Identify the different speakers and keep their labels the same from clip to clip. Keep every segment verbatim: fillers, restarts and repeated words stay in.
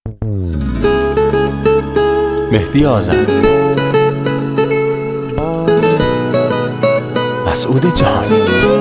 Speaker 1: مهدی آذر، مسعود جهانی.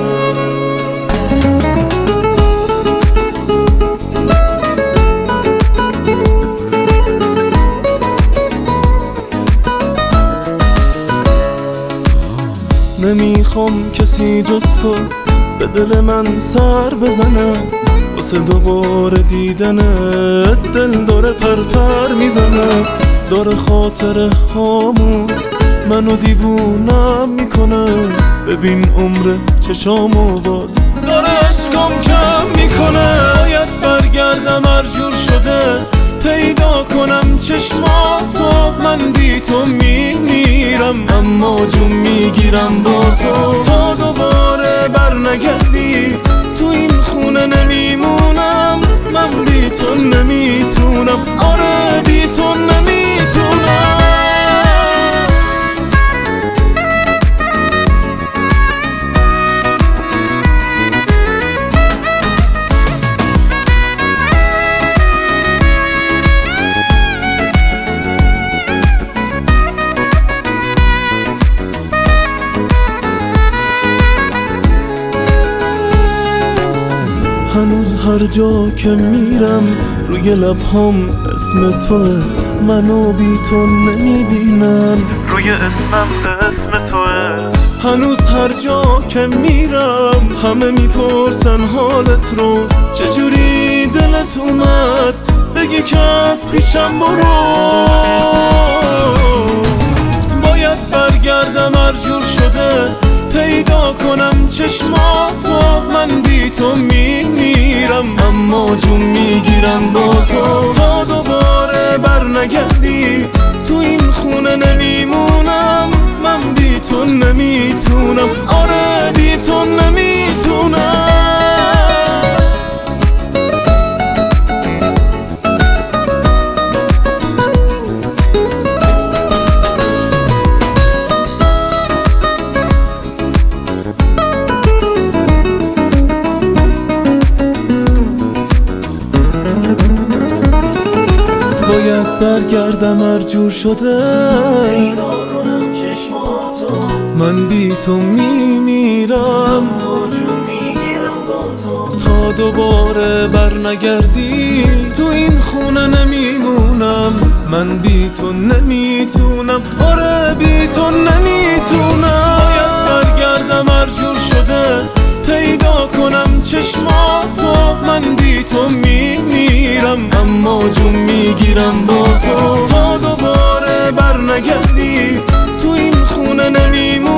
Speaker 2: نمیخوام کسی جز تو به دل من سر بزنه، واسه دوباره دیدنت دل داره پرپر میزنه. داره خاطره هامون منو دیوونم میکنه، ببین عمر چشامو باز داره عشقم کم میکنه. باید برگردم هر جور شده پیدا کنم چشماتو، من بی تو میمیرم اما جون میگیرم با تو. تا دوباره برنگردی تو این خونه نمیمونم، من بی تو نمیتونم، آره بی تو نمیتونم. هنوز هر جا که میرم روی لبهام اسم توه، منو بی تو نمیبینن روی اسمم اسم توه. هنوز هر جا که میرم همه میپرسن حالت رو، چجوری دلت اومد بگی که از پیشم برو. باید برگردم هر جور شده پیدا کنم چشماتو، من بی تو میمیرم اما جون میگیرم با تو. تا دوباره برنگردی تو این خونه نمیمونم، من بی تو نمیتونم، آره بی تو نمیتونم. باید برگردم هر جور شده پیدا کنم چشماتو، من بی تو میمیرم اما جون میگیرم با تو. تا دوباره برنگردی تو این خونه نمیمونم، من بی تو نمیتونم، آره بی تو نمیتونم. باید برگردم هر جور شده پیدا کنم چشماتو، من بی تو میمیرم اما جون میگیرم با تو. تا دوباره برنگردی تو این خونه نمیمونم،